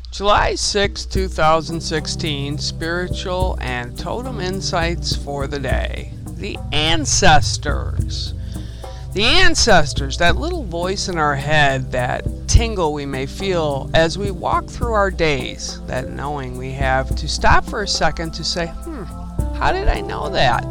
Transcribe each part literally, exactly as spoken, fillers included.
July sixth, two thousand sixteen, Spiritual and Totem Insights for the Day. The Ancestors. The ancestors, that little voice in our head, that tingle we may feel as we walk through our days, that knowing we have to stop for a second to say, hmm, how did I know that?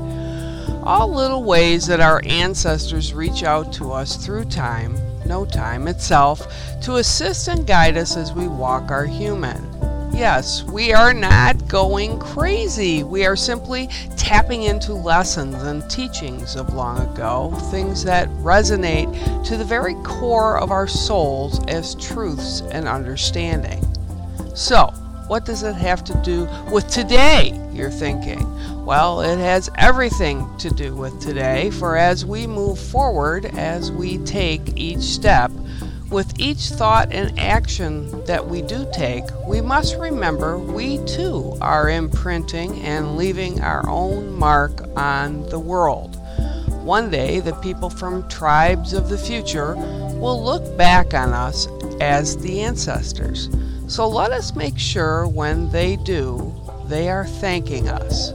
All little ways that our ancestors reach out to us through time, no time itself, to assist and guide us as we walk our human. Yes, we are not going crazy. We are simply tapping into lessons and teachings of long ago, things that resonate to the very core of our souls as truths and understanding. So, what does it have to do with today, you're thinking? Well, it has everything to do with today, for as we move forward, as we take each step, with each thought and action that we do take, we must remember we too are imprinting and leaving our own mark on the world. One day, the people from tribes of the future will look back on us as the ancestors. So let us make sure when they do, they are thanking us.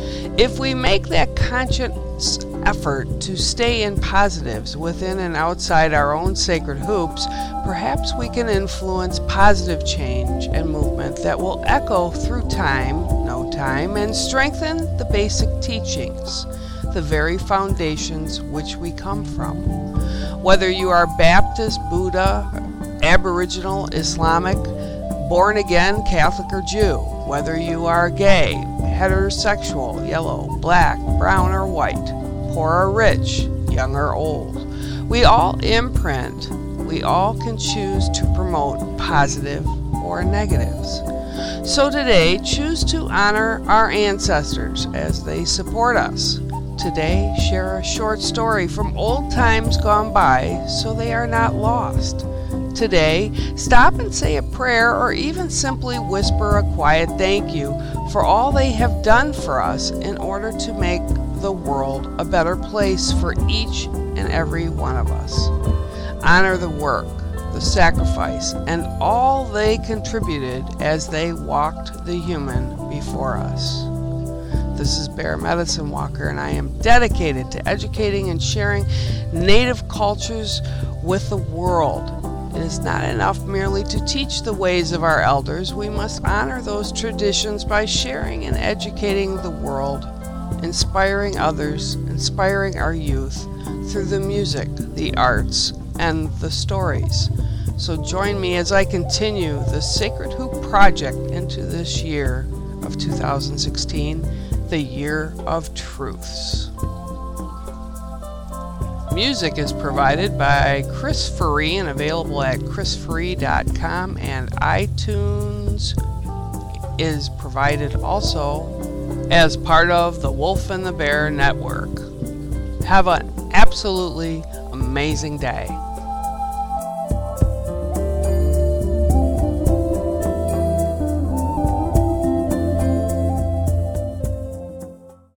If we make that conscious effort to stay in positives within and outside our own sacred hoops, perhaps we can influence positive change and movement that will echo through time, no time, and strengthen the basic teachings, the very foundations which we come from. Whether you are Baptist, Buddha, Aboriginal, Islamic, born again, Catholic, or Jew, whether you are gay, heterosexual, yellow, black, brown, or white, poor or rich, young or old, we all imprint, we all can choose to promote positive or negatives. So today, choose to honor our ancestors as they support us. Today, share a short story from old times gone by so they are not lost. Today, stop and say a prayer or even simply whisper a quiet thank you for all they have done for us in order to make the world a better place for each and every one of us. Honor the work, the sacrifice, and all they contributed as they walked the human before us. This is Bear Medicine Walker, and I am dedicated to educating and sharing Native cultures with the world. It is not enough merely to teach the ways of our elders. We must honor those traditions by sharing and educating the world, inspiring others, inspiring our youth through the music, the arts, and the stories. So join me as I continue the Sacred Hoop Project into this year of two thousand sixteen, the Year of Truths. Music is provided by Chris Free and available at chris free dot com, and iTunes is provided also as part of the Wolf and the Bear Network. Have an absolutely amazing day.